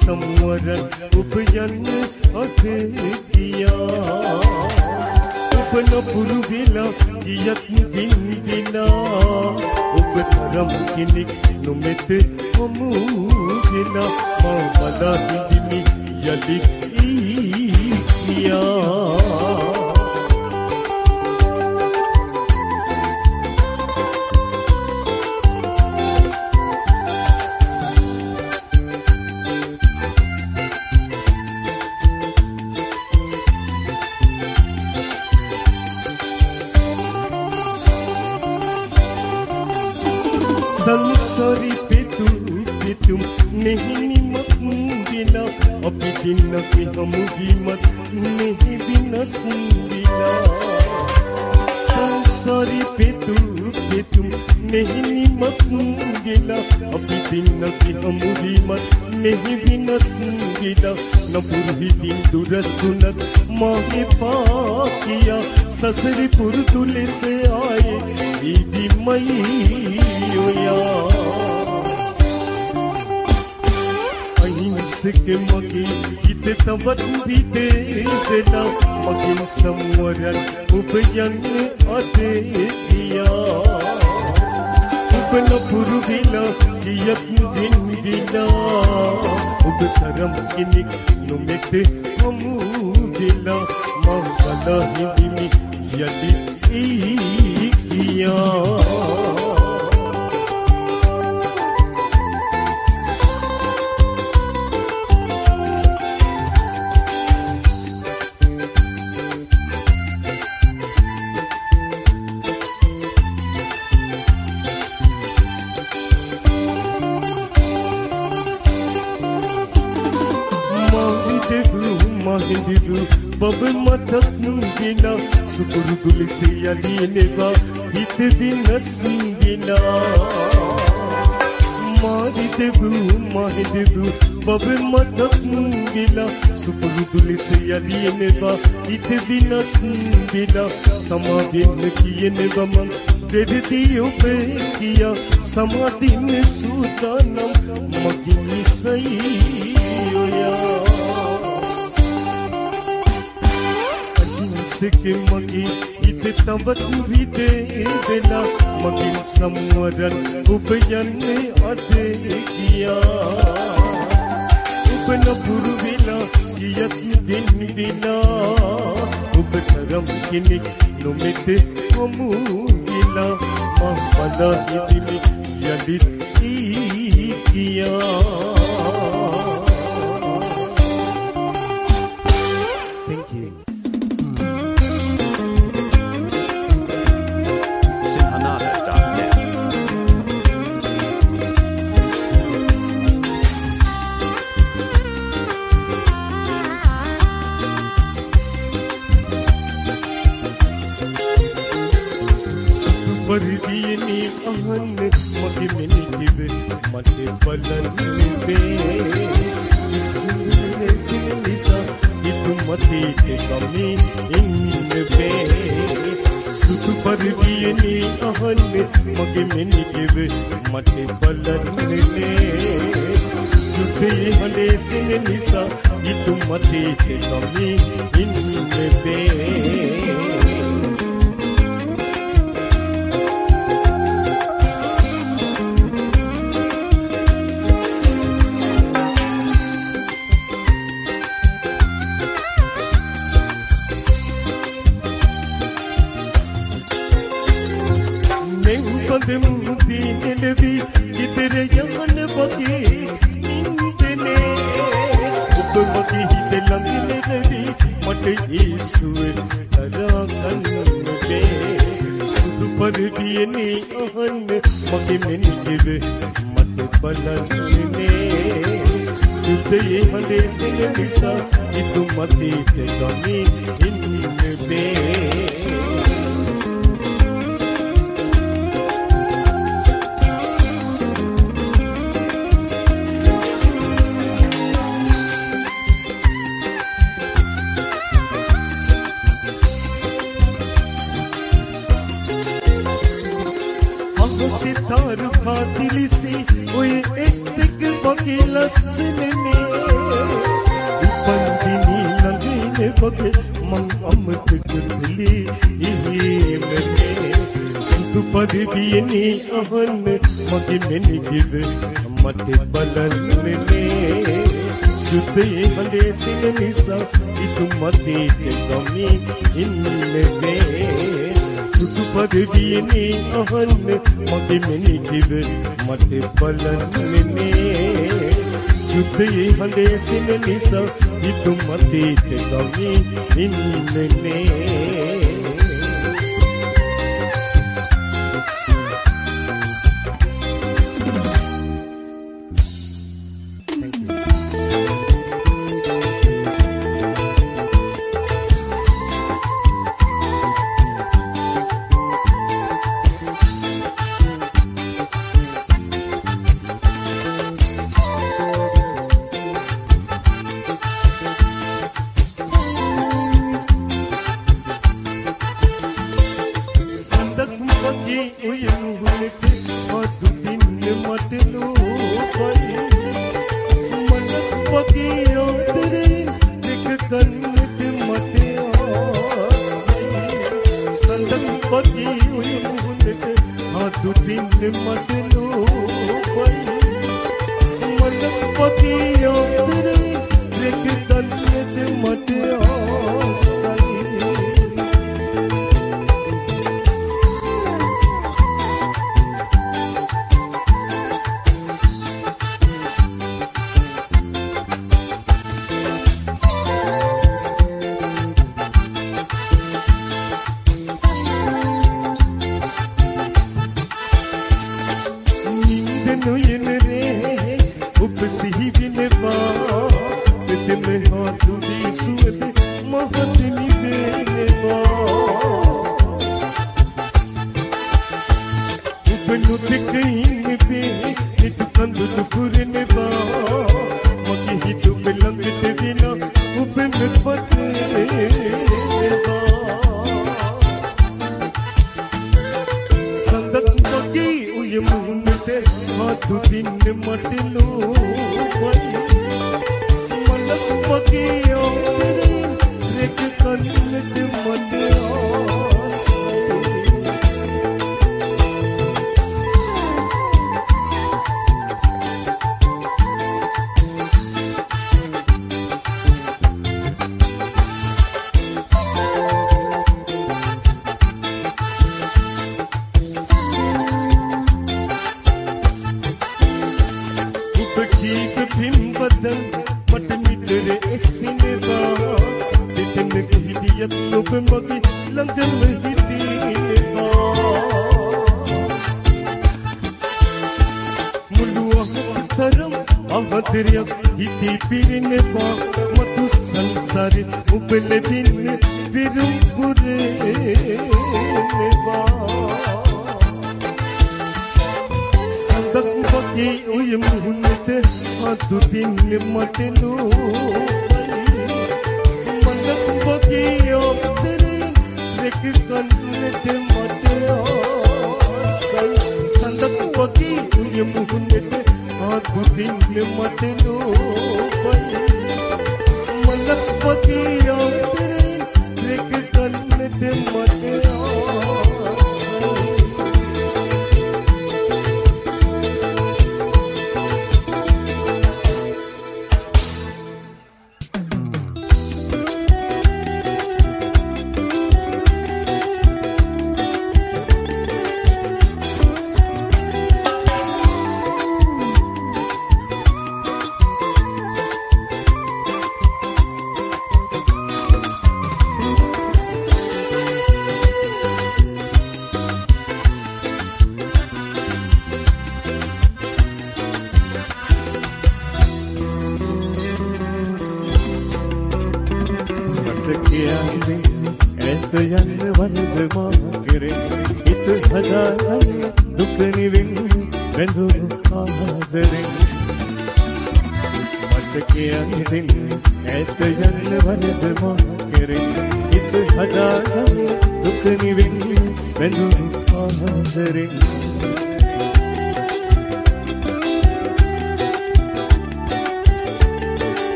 සමුවරන් ඔබ යන්න අතේ ගියා ඔබ නපුරු වෙලා ගියත් වින්දිනා ඔබ තරම් කෙනෙක් නොමෙත හමු වෙලා මා බලා හිඳිමි යලි ගියා संसारी पितुम नहीं मत बिना अभी दिन के हम मत नहीं बिना बिना संसारी पितुम नहीं मत बिना अभी दिन के हम मत नहीं बिना बिना न बुरी दिन दूर सुनत माहे पाकिया ससरी पुरतुले से आए दीदी मई अहिंसके मगे हित तवत भी दे देना मगिन समुवरन उपयन अते किया उप नपुरु विला कियत दिन विला उप तरम किनिक नुमेते हमु विला मवला हिदिमी यदि किया Mahindidu bab matak gina sukur dulisi alineva hit dinas gina mahindidu bab matak gina sukur dulisi alineva hit dinas gina samadhin kiyeneva man dediyo pe kiya samadhin sudanam magini sayoya के मगी इत तवत भी दे देना मगिन समुवरन उपयन अते किया उप नपुरु villa कियत दिन villa उप तरम किनिक नुमेते हमु विला महमदा हिदिमी यदि किया Thank you. परदियनी अहन मगे मिनी किवे मटे पलन पे सिलिसा इतु मते के कमी इन पे सुत परदियनी अहन मगे मिनी किवे मटे पलन पे सुते हले सिलिसा इतु मते के कमी इन पे मुक्ति मिलती किधर यमन बगी इंतने उप बगी हित लंगी मिलती मट यीशुए तराकन पे सुध पर दिए नी अहन मगे मिन किवे मट पलन ने तुझे हले सिल निसा इतु मती ते कमी इन पे सितार खातिल से कोई इस्तिक बकी लसने වගේ මං අමතක කළේ ඉහිමනේ සුදු පරිදියනේ අහන්න මගේ මෙනිදිව මට බලන්නේ යුද්ධයේ හඬේ සින නිසා ඉතු මතේ ගමි ඉන්නේ සුදු පරිදියනේ අහන්න මගේ මෙනිදිව මට බලන්නේ යුද්ධයේ හඬේ සින නිසා ඉතු මතේ ගමි ඉන්නේ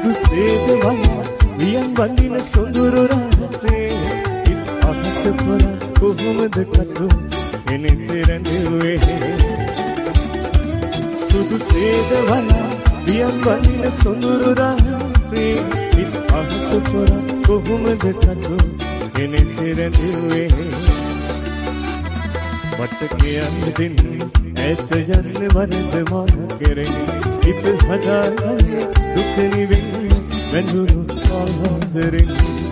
සුදු සේදවල වියන් වඳින සොඳුරු රාත්‍රේ ඉත් අහස පොර කොහොමද කතු එනෙතරඳුවේ සුදු සේදවල වියන් වඳින සොඳුරු රාත්‍රේ ඉත් අහස පොර කොහොමද කතු එනෙතරඳුවේ මට කියන්න දෙන්න ඇත යන්න වරද මා කෙරෙන් හිත හදාගන්න දුක නිවෙන්න වැඳුණු ආදරෙන්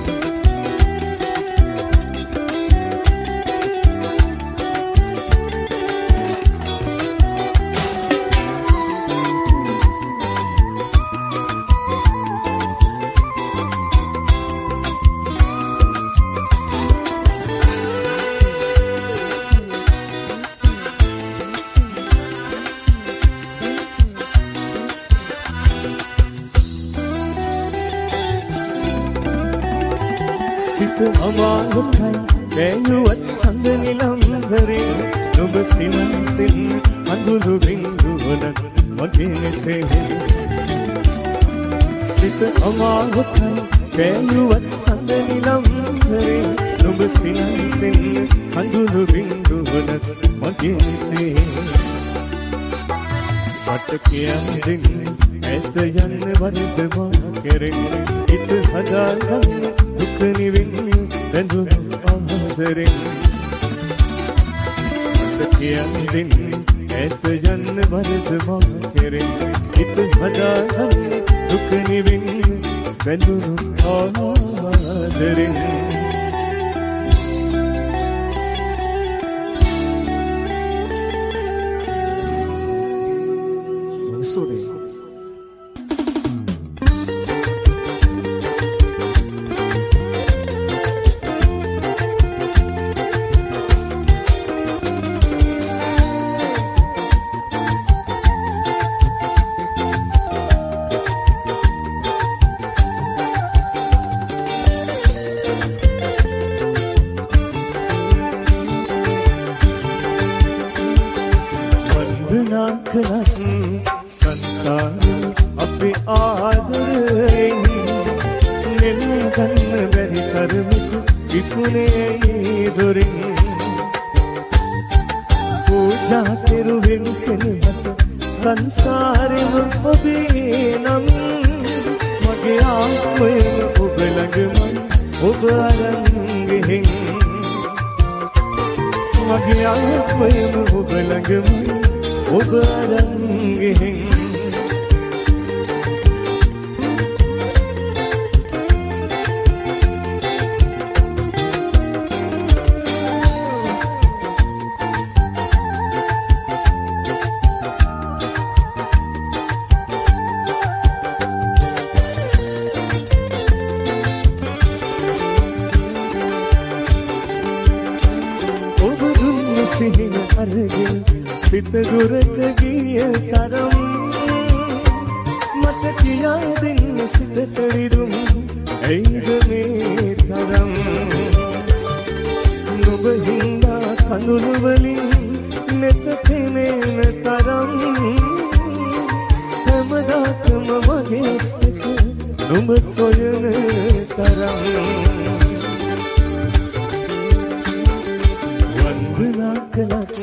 අමාරුයි වැයුවත් සඳ නිලම්බරේ නුඹ සිනසින් අඳුරු බිඳුවනක් මගේ නෙතේ සිත අමාරුයි වැයුවත් සඳ නිලම්බරේ නුඹ සිනසින් අඳුරු බිඳුවනක් මගේ නෙතේ මට කියන්න දෙන්න ඇත යන්න වරද මා කෙරෙන් හිත හදාගන්න දුක නිවෙන්න වැඳුණු ආදරෙන් මට කියන්න දෙන්න ඇත යන්න වරද මා කෙරෙන් හිත හදාගන්න දුක නිවෙන්න වැඳුණු ආදරෙන් සිත දුරක ගිය තරම් මට කියා දෙන්න සිතට විරුම් ඇයිද මේ තරම් නුඹ හින්දා කඳුළු වලින් නෙත පෙනෙන තරම් හැමදාකම මගේ සිත නුඹ සොයන තරම් වන්දනා කළත්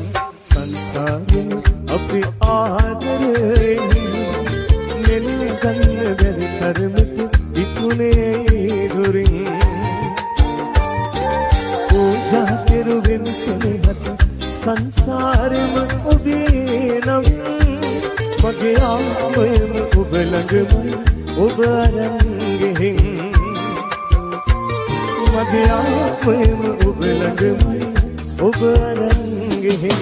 අපි ආදරෙන් නෙල ගන්න බැරි තරමට විකුණේ දුරින් පූජා කෙරුවෙන් සෙනෙහස සංසාරෙම ඔබේ නම් මගේ ආත්මයම ඔබ ළඟමයි ඔබ අරන් ගෙහින් මගේ ආත්මයම ඔබ ළඟමයි ඔබ අරන් ගෙහින්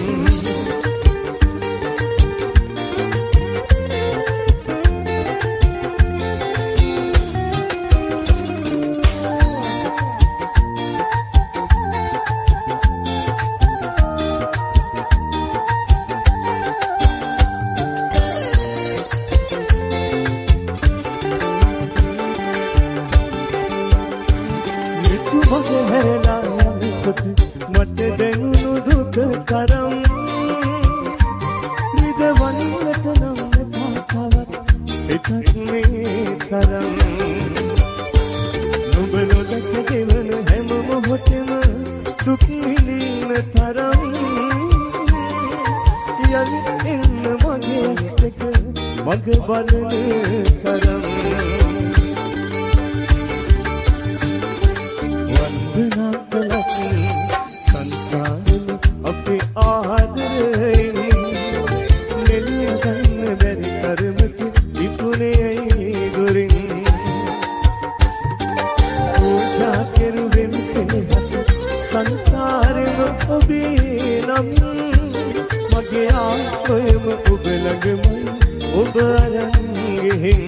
මට දැනුණු දුක තරම් විඳින තරම් යලි එන්න මගේ දෙක මග බලන තරම් වන්දනා කළත් සංසාරේ අපේ ආදරයෙන් නෙලිය ගන්න බැරි තරමට විපුනේ දුරින් පූජා කෙරුවෙන් සෙනෙහස සංසාරෙම ඔබේ නම් මගේ ආත්මයම ඔබ ළඟමයි ඔබ අරන් ගෙහින්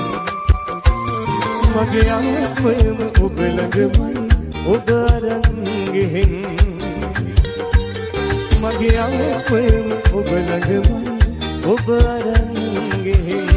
මගේ ආත්මයම ඔබ ළඟමයි ඔබ අරන් ගෙහින් මගේ ආත්මයම ඔබ ළඟමයි ඔබ අරන් ගෙහින්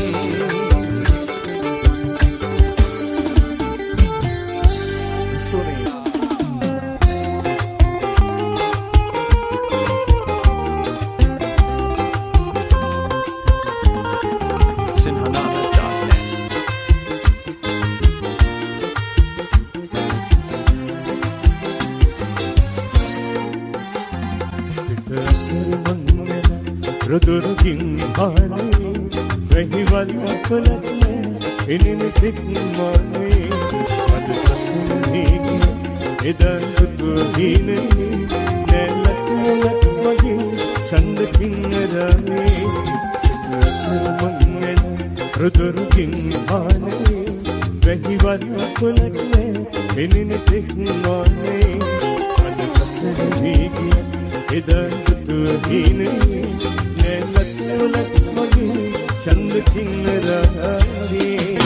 රුදුරුකින් පානේ වැහිවල් කොලත් එනිමිතික් මානේ අද සසුනේ එදන් තුතුහිනේ නැලක් මගේ චන්දකින් රානේ සිතමංගල රුදුරුකින් පානේ වැහිවල් කොලත් එනිමිතික් මානේ අද සසුනේ එදන් තුතුහිනේ लत मगे चंद किन्नरारे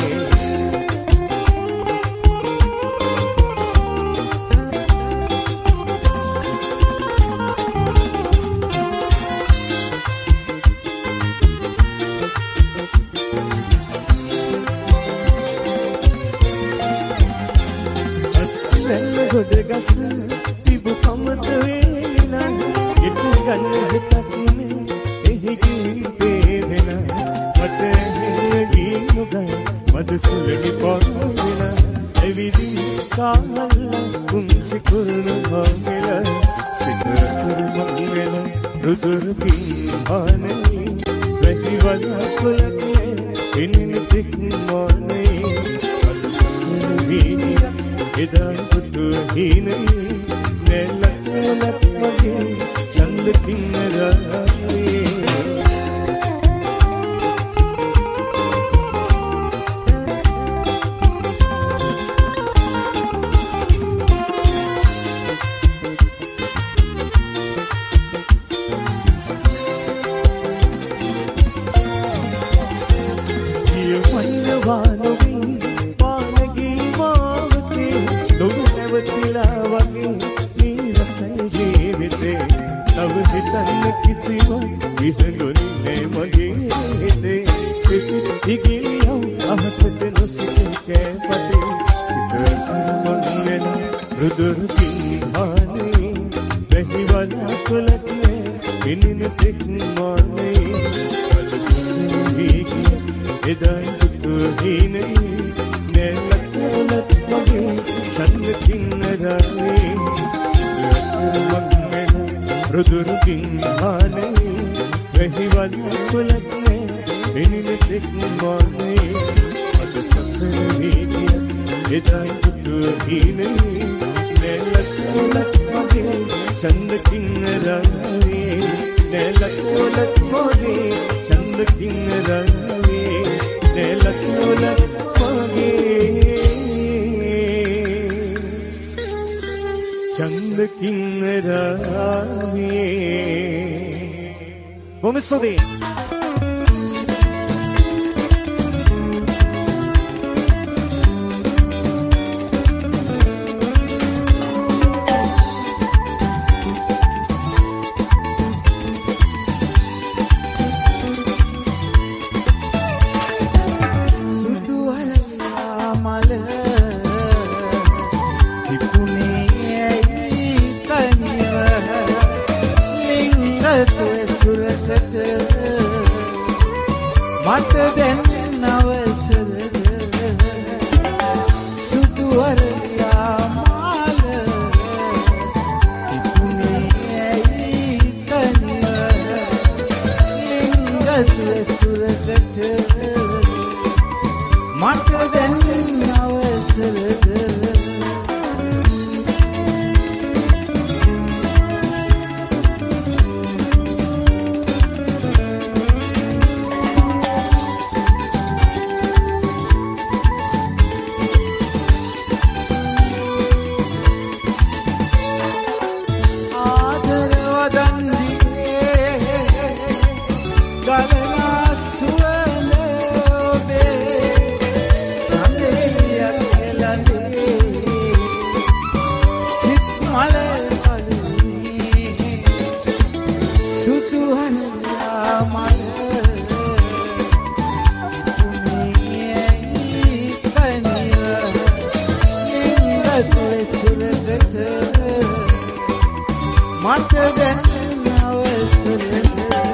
असल गुड गस तिबु कमत वेला इतु गन हितने मधुसुलगी पौना एविदी कामल कुंसी कुरनु भांगेला सिकरकुर मंगेला रुदुरुकी भाने वहिवला कुलके इनिमितिक माने मधुसुलगी इदान कुतुहीने नेलक लक मगे चंद किन्नरारे මට දැන් අවසරද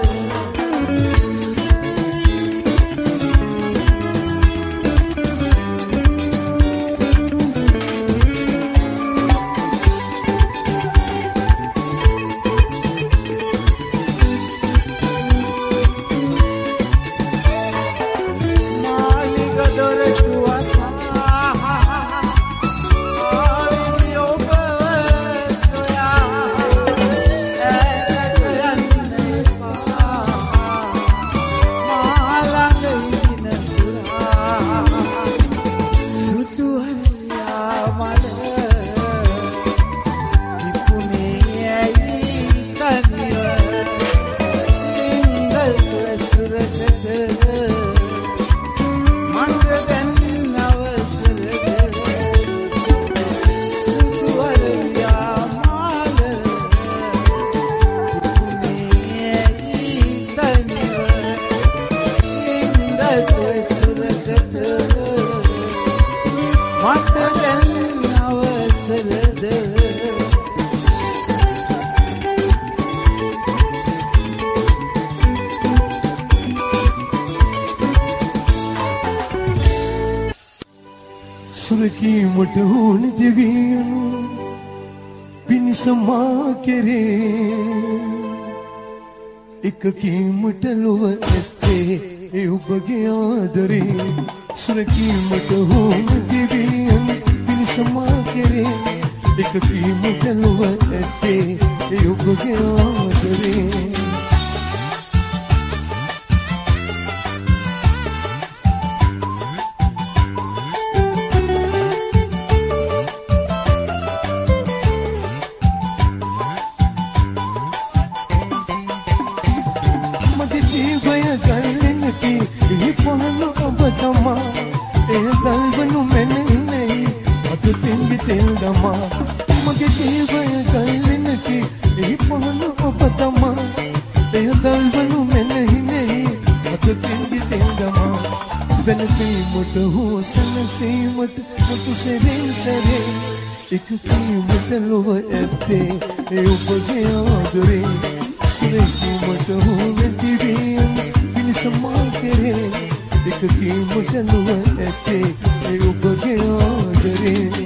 සුරකීමට ඕන දෙවියනු පිණිසමා කෙරේ එකකීමට ලොව ඇත්තේ ඒ ඔබගේ ආදරේ සුරකීමට ඕන දෙවියනු පිණිසමා කෙරේ එකකීමට ලොව ඇත්තේ ඒ ඔබගේ ආදරේ එකකීමට ලොව ඇත්තේ ඒ ඔබගේ ආදරේ සුරකීමට හොන දිවියන් පිණිසමා කෙරේ එකකීමට ලොව ඇත්තේ ඒ ඔබගේ ආදරේ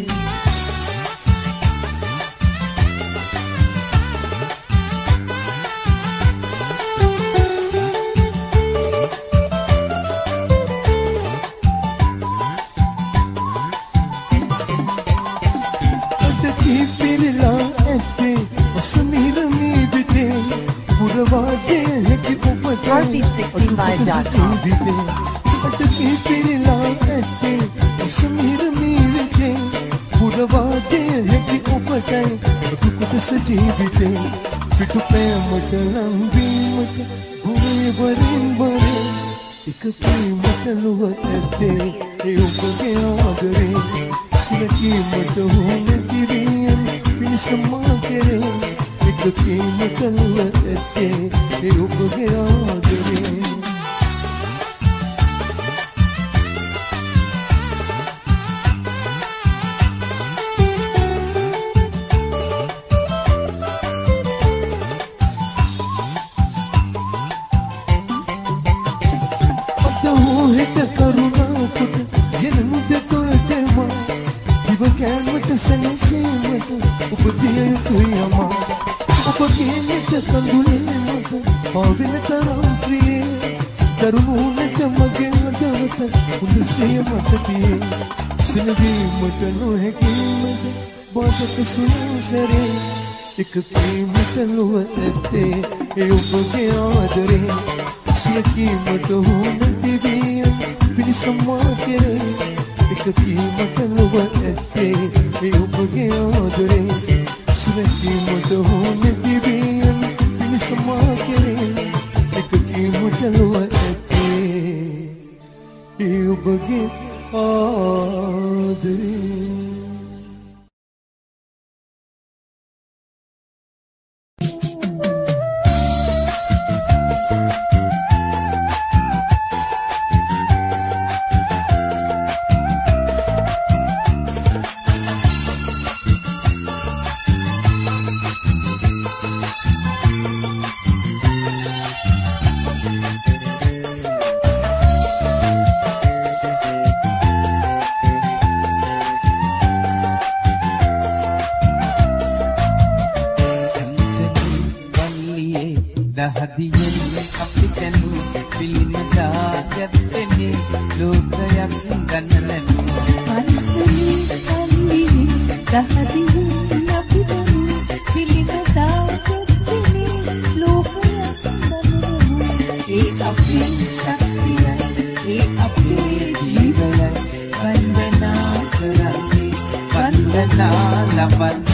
එකකීමට ලොව ඇත්තේ ඒ ඔබගේ ආදරේ සුරකීමට හොන දිවියන් පිණිසමා කෙරේ එකකීමට ලොව ඇත්තේ ඒ ඔබගේ ආදරේ සුරකීමට හොන දිවියන් පිණිසමා කෙරේ එකකීමට ලොව ඇත්තේ ඒ ඔබගේ ආදරේ දහදියෙන් අපිටන පිළිමදා ගැත්තේ ලෝකයක් ගන්නලනු පන්සලේ සම්මිනි දහදියෙන් අපිටන පිළිමදා ගැත්තේ ලෝකයක් ගන්නලනු ඒ අපේ ශක්තිය ඒ අපේ ජීවය වන්දනා කරන්නේ වන්දනා ලබන්නේ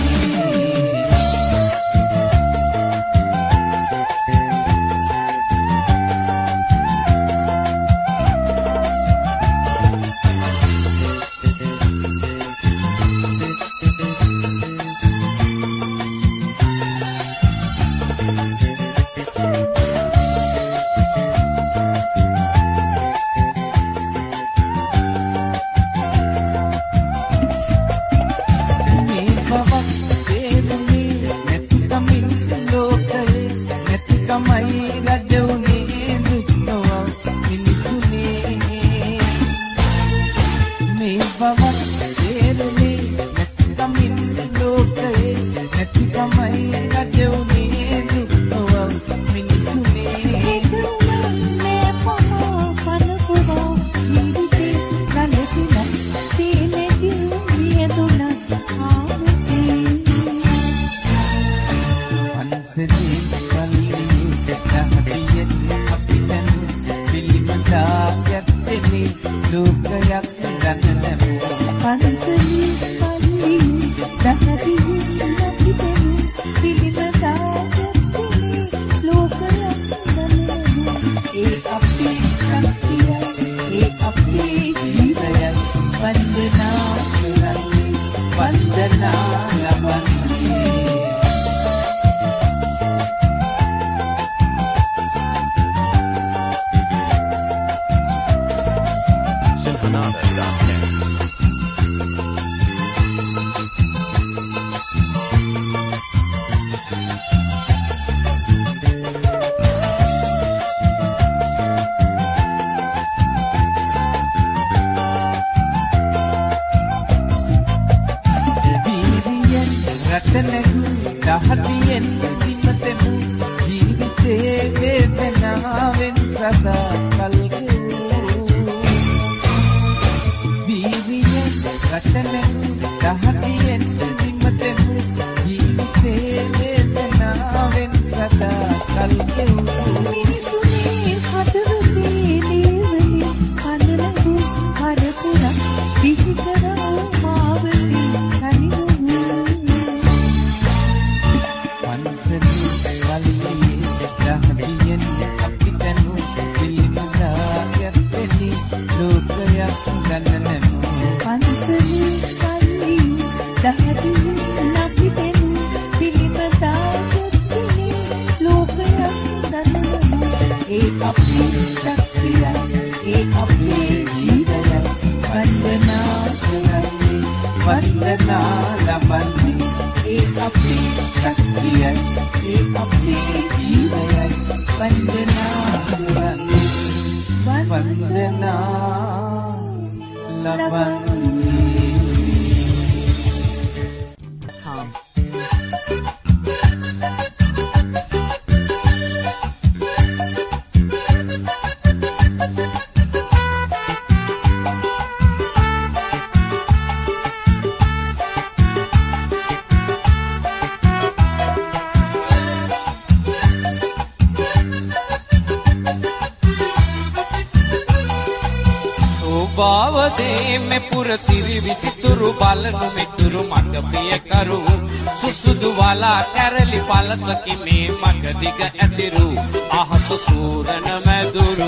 පලසකි මේ මග දිග ඇතිරු අහස සූරන මැදුරු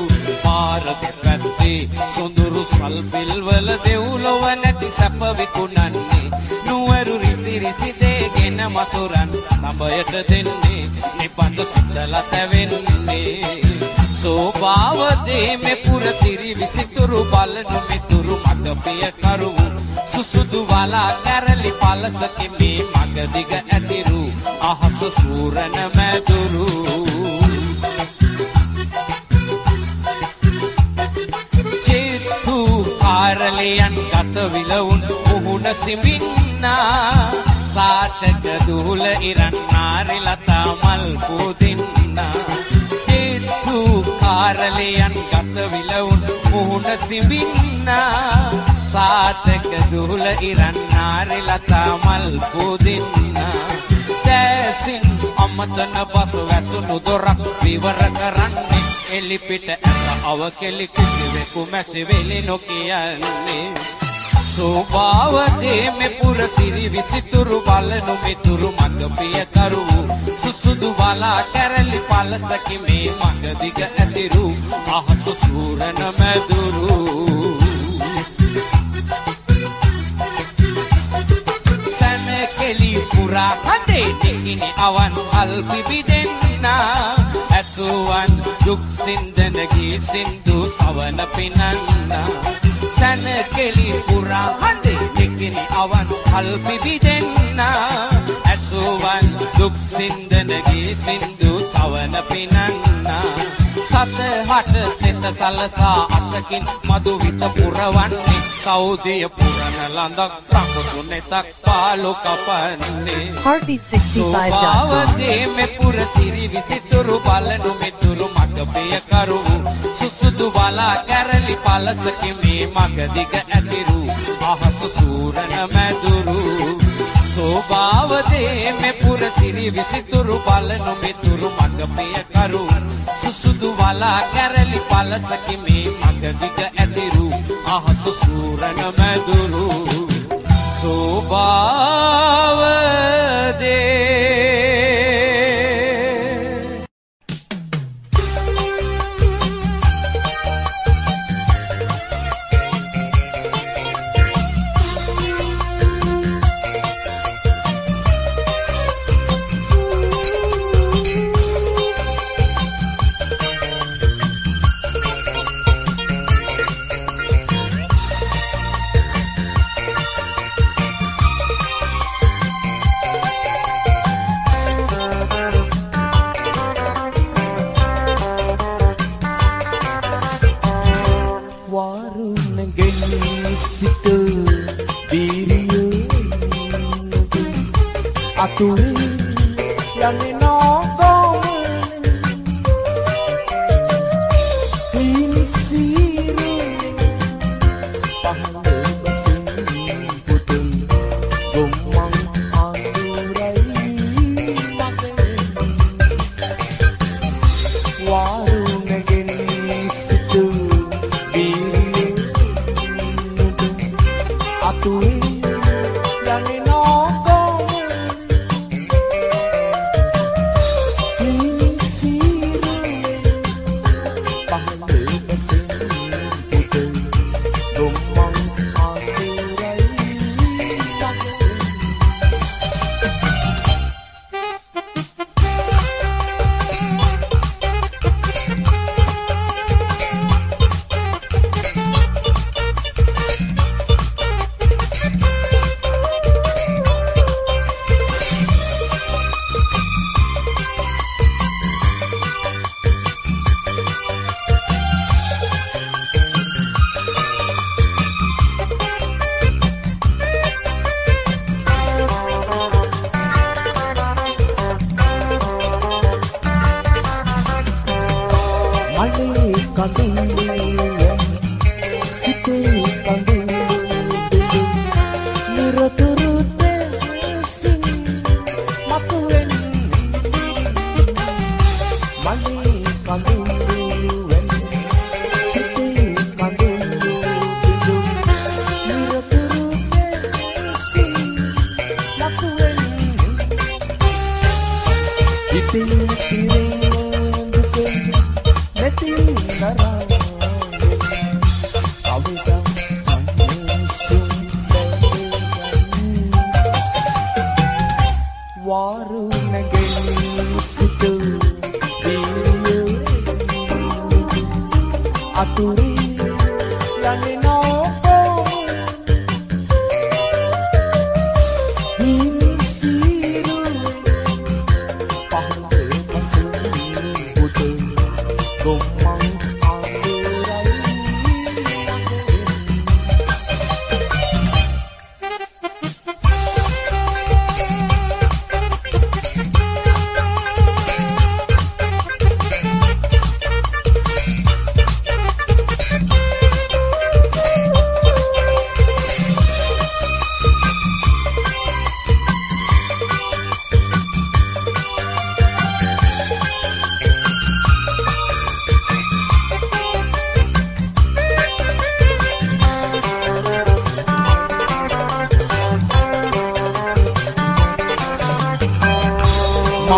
පාර පැත්තේ සොඳුරු සල්පිල් වල දෙව්ලොව නැති සැප විකුණන්නේ නුවරු රිසි රිසි දේගෙන මසුරන් ළඹයට දෙන්නේ නිපඳ සිතලා තැවෙන්නේ සෝභාවදේ මේ පුර සිරි විසිතුරු බලනු මිතුරු මග පිය කරු සුසුදු වලා කැරලි පලසකි මේ මග දිග ඇතිරු අහස සූරන මැදුරු චේතු කාරලියන් ගත විලවුන් මුහුණ සිමින්නා සාටක දුහුල ඉරන් නාරි ලතා මල් පුදින්නා ජේතු කාරලයන් ගත විලවුන් මුහුණ සිඹින්න සාතක දුහුල ඉරන් නාරි ලතා මල් පුදින්න සෑසින් අමතන බස වැසුණු දොරක් විවර කරන්නේ එලිපිට ඇත අවකෙලි කිසිවෙකු මැසි වෙලි නොකියන්නේ සෝභාවදේ මෙපුර සිරි විසිතුරු බලනු මිතුරු මඟ පියකරු සුසුදු වලා කැරලි පලසකි මේ මඟ දිග ඇතිරු අහස සූරන මැදුරු සැනකෙලි පුරා හදේ ටිකිනි අවන් අල්පි බිදෙන්න ඇසුවන් දුක් සින්දනගී සින්දු සවන පිනන්න සැනකෙලි පුරා හදේ ටිකිනි අවන් අල්පි බිදෙන්න ඇසුවන් දුක් සින්දනගී සින්දු සවන පිනන්න සතහට සිත සලසා අතකින් මදු විත පුරවන්නේ සෞදිය පුරන ලඳක් රඟුතු නෙතක් පාලු කපන්නේ සෝභාවදේ මෙපුර සිරි විසිතුරු බලනු මිතුරු මඟ පියකරු සුසුදු වලා කැරලි පලසකි මේ මඟ දිග ඇතිරු අහස සූරන මැදුරු සෝභාවදේ මෙපුර සිරි විසිතුරු බලනු මිතුරු මඟ පියකරු සුසුදු වලා කැරලි පලසකි මේ මඟ දිග ඇතිරු අහස සූරන මැදුරු සෝභාවදේ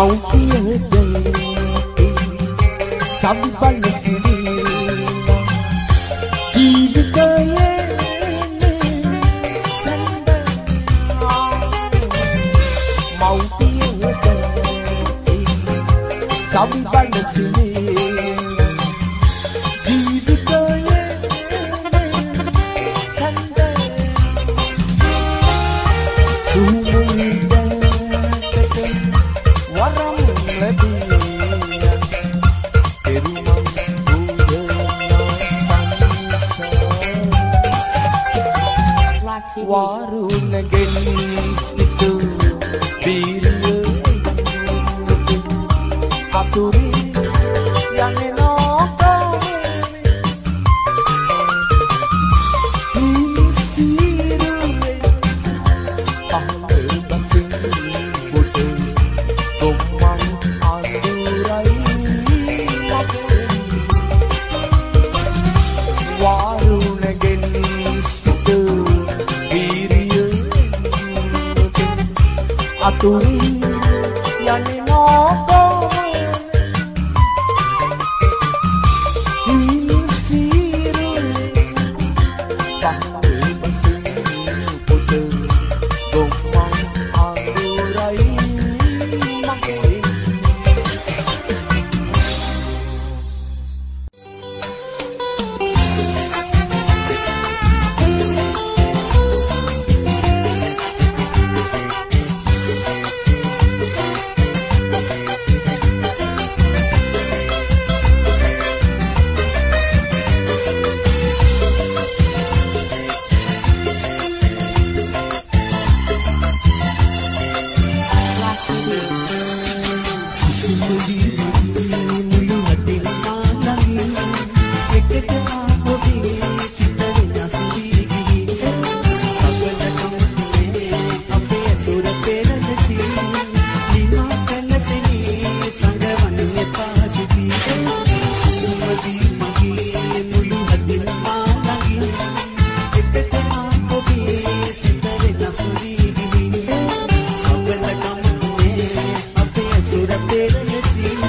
Let's see.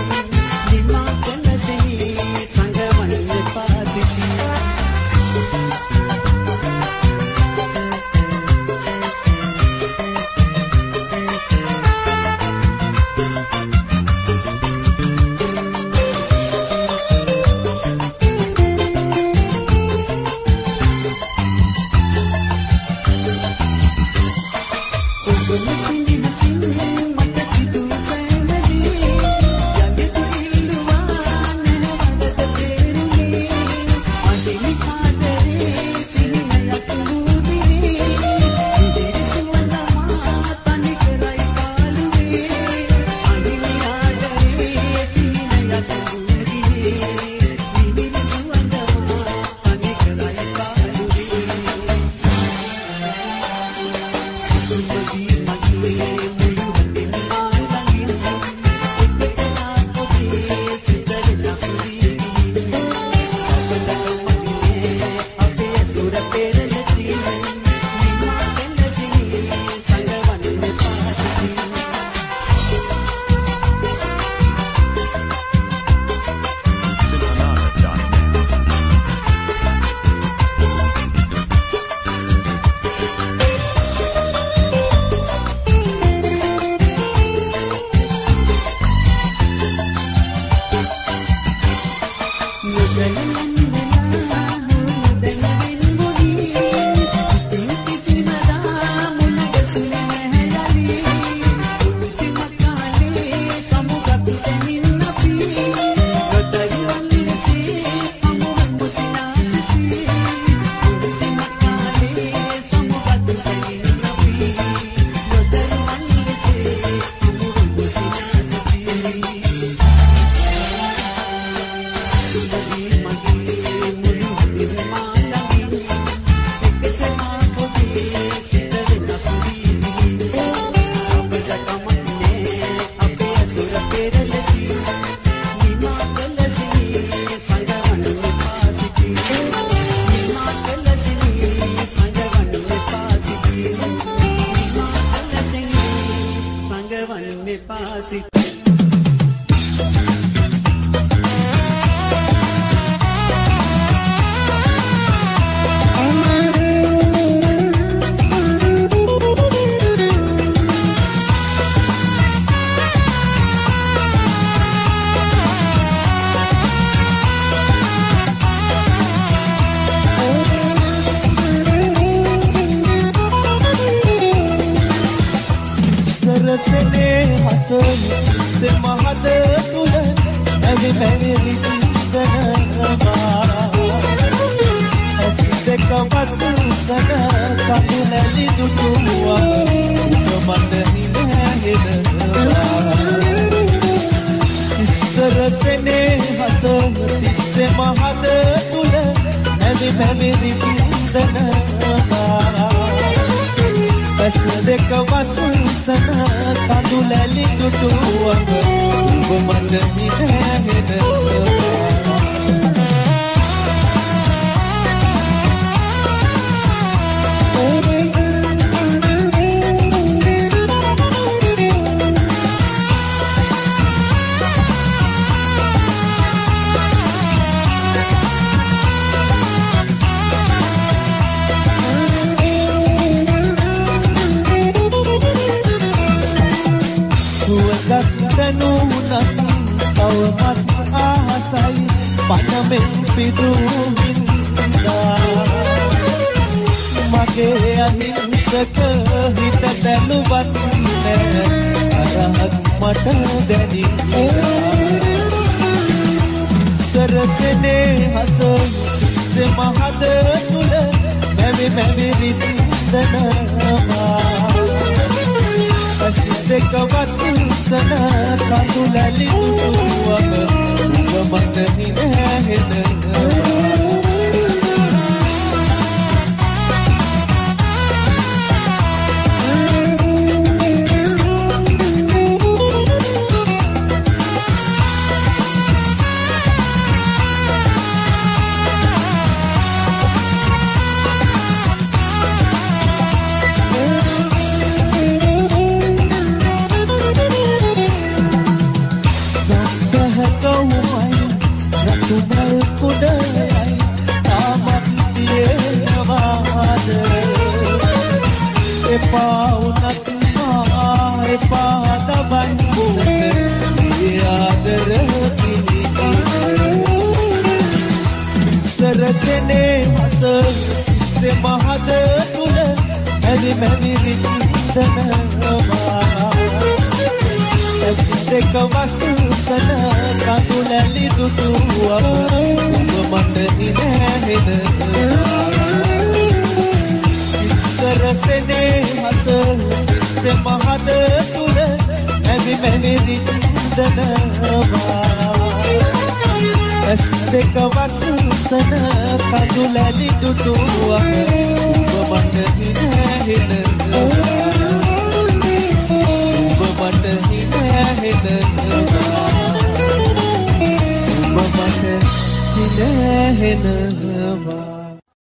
Hineva